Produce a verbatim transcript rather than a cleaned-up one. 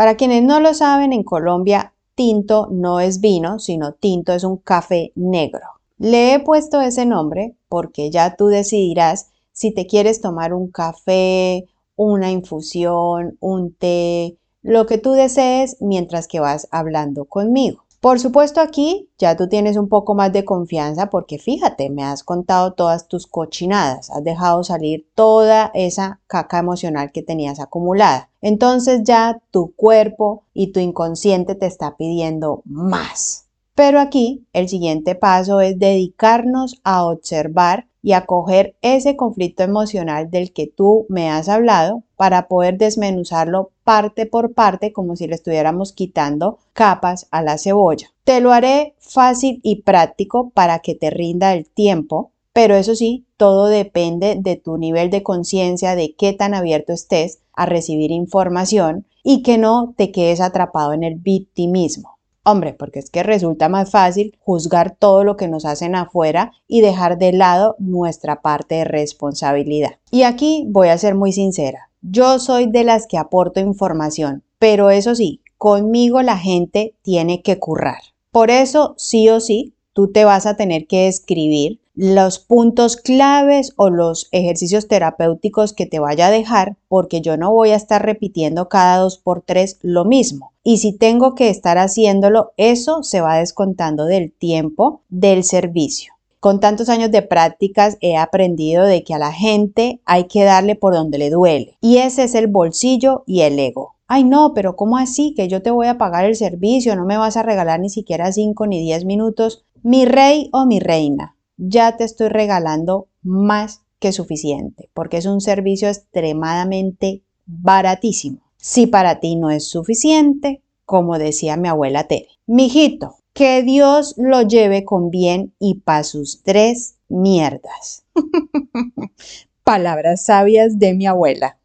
Para quienes no lo saben, en Colombia tinto no es vino, sino tinto es un café negro. Le he puesto ese nombre porque ya tú decidirás si te quieres tomar un café, una infusión, un té, lo que tú desees mientras que vas hablando conmigo. Por supuesto, aquí ya tú tienes un poco más de confianza porque fíjate, me has contado todas tus cochinadas, has dejado salir toda esa caca emocional que tenías acumulada. Entonces ya tu cuerpo y tu inconsciente te está pidiendo más. Pero aquí el siguiente paso es dedicarnos a observar y a coger ese conflicto emocional del que tú me has hablado para poder desmenuzarlo parte por parte como si le estuviéramos quitando capas a la cebolla. Te lo haré fácil y práctico para que te rinda el tiempo, pero eso sí, todo depende de tu nivel de conciencia, de qué tan abierto estés a recibir información y que no te quedes atrapado en el victimismo. Hombre, porque es que resulta más fácil juzgar todo lo que nos hacen afuera y dejar de lado nuestra parte de responsabilidad. Y aquí voy a ser muy sincera. Yo soy de las que aporto información, pero eso sí, conmigo la gente tiene que currar. Por eso, sí o sí, tú te vas a tener que escribir los puntos claves o los ejercicios terapéuticos que te vaya a dejar, porque yo no voy a estar repitiendo cada dos por tres lo mismo. Y si tengo que estar haciéndolo, eso se va descontando del tiempo del servicio. Con tantos años de prácticas he aprendido de que a la gente hay que darle por donde le duele. Y ese es el bolsillo y el ego. Ay, no, pero ¿cómo así? Que yo te voy a pagar el servicio, no me vas a regalar ni siquiera cinco ni diez minutos. Mi rey o mi reina, ya te estoy regalando más que suficiente, porque es un servicio extremadamente baratísimo. Si para ti no es suficiente, como decía mi abuela Tere, mijito, que Dios lo lleve con bien y pa' sus tres mierdas. Palabras sabias de mi abuela.